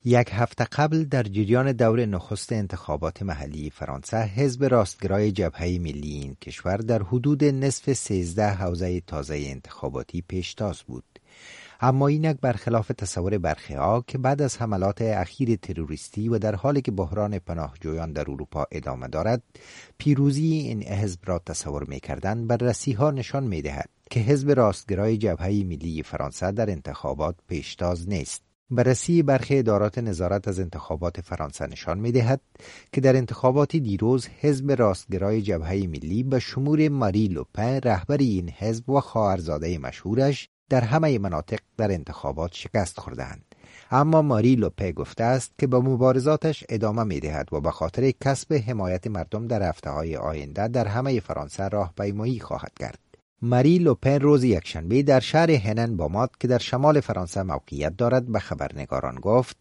یک هفته قبل در جریان دور نخست انتخابات محلی فرانسه، حزب راستگرای جبهه ملی این کشور در حدود نصف 13 حوزه تازه انتخاباتی پیشتاز بود. اما اینک برخلاف تصور برخی‌ها که بعد از حملات اخیر تروریستی و در حالی که بحران پناهجویان در اروپا ادامه دارد، پیروزی این حزب را تصور می‌کردند، بررسی‌ها نشان می‌دهد که حزب راستگرای جبهه ملی فرانسه در انتخابات پیشتاز نیست. بررسی برخی ادارات نظارت از انتخابات فرانسه نشان می‌دهد که در انتخابات دیروز حزب راستگرای جبهه ملی به شمول ماری لوپن رهبر این حزب و خواهرزاده مشهورش در همه مناطق در انتخابات شکست خوردند. اما ماری لوپن گفته است که به مبارزاتش ادامه می‌دهد و به خاطر کسب حمایت مردم در هفته‌های آینده در همه فرانسه راهپیمایی خواهد کرد. ماری لوپن روز یکشنبه در شهر هنن بامات که در شمال فرانسه موقعیت دارد به خبرنگاران گفت: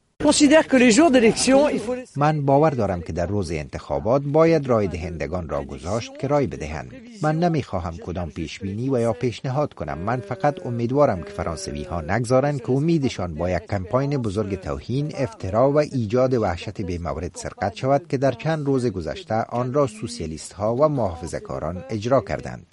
من باور دارم که در روز انتخابات باید رای دهندگان را گذاشت که رای بدهند. من نمیخواهم کدام پیشبینی و یا پیشنهاد کنم. من فقط امیدوارم که فرانسوی ها نگذارند که امیدشان با یک کمپاین بزرگ توهین، افترا و ایجاد وحشت بی مورد سرقت شود که در چند روز گذشته آن را سوسیالیست ها و محافظه‌کاران اجرا کردند.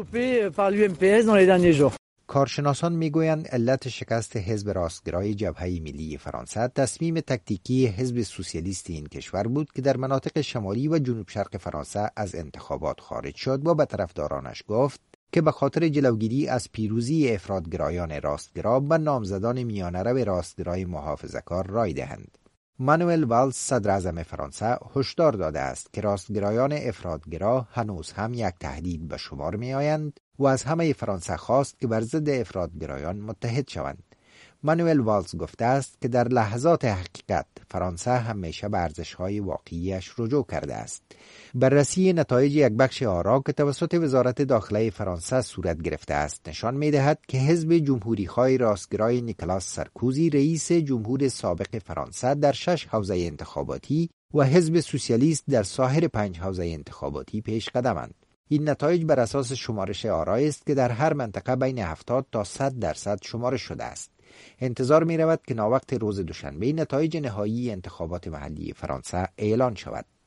کارشناسان میگویند علت شکست حزب راستگرای جبهه ملی فرانسه تصمیم تکتیکی حزب سوسیالیست این کشور بود که در مناطق شمالی و جنوب شرق فرانسه از انتخابات خارج شد و به طرفدارانش گفت که به خاطر جلوگیری از پیروزی افراطگرایان راستگرا به نامزدان میانه‌رو راستگرای محافظه‌کار رای دهند. مانوئل والز صدر اعظم فرانسه هشدار داده است که راستگرایان افراطگرا هنوز هم یک تهدید به شمار می آیند و از همه فرانسه خواست که بر ضد افراطگرایان متحد شوند. مانوئل والز گفته است که در لحظات حقیقت فرانسه همیشه به ارزش‌های واقعیش رجوع کرده است. بررسی نتایج یک بخش آرا که توسط وزارت داخله فرانسه صورت گرفته است نشان می‌دهد که حزب جمهوری‌خواه راستگرای نیکلاس سارکوزی رئیس جمهور سابق فرانسه در 6 حوزه انتخاباتی و حزب سوسیالیست در سایر 5 حوزه انتخاباتی پیش قدمند. این نتایج بر اساس شمارش آرا است که در هر منطقه بین 70 تا 100% شمارش شده است. انتظار می رود که ناوقت روز دوشنبه نتایج نهایی انتخابات محلی فرانسه اعلان شود.